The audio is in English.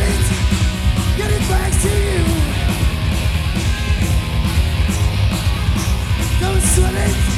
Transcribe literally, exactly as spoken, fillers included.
it, get it back to you. Don't sweat it.